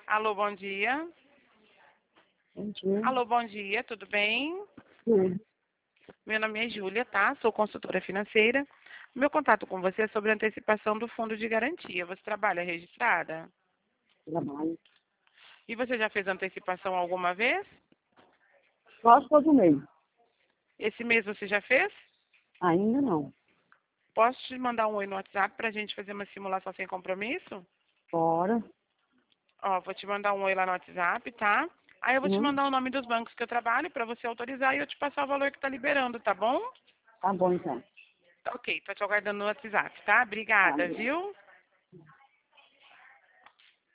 Alô, bom dia. Bom dia. Alô, bom dia, tudo bem? Tudo. Meu nome é Júlia, tá? Sou consultora financeira. Meu contato com você é sobre a antecipação do fundo de garantia. Você trabalha registrada? Trabalho. E você já fez antecipação alguma vez? Quase todo mês. Esse mês você já fez? Ainda não. Posso te mandar um oi no WhatsApp para a gente fazer uma simulação sem compromisso? Fora. Ó, vou te mandar um oi lá no WhatsApp, tá? Aí eu vou te Uhum. mandar o nome dos bancos que eu trabalho para você autorizar e eu te passar o valor que tá liberando, tá bom? Tá bom, então. Tá ok, tô te aguardando no WhatsApp, tá? Tá. Obrigada, viu?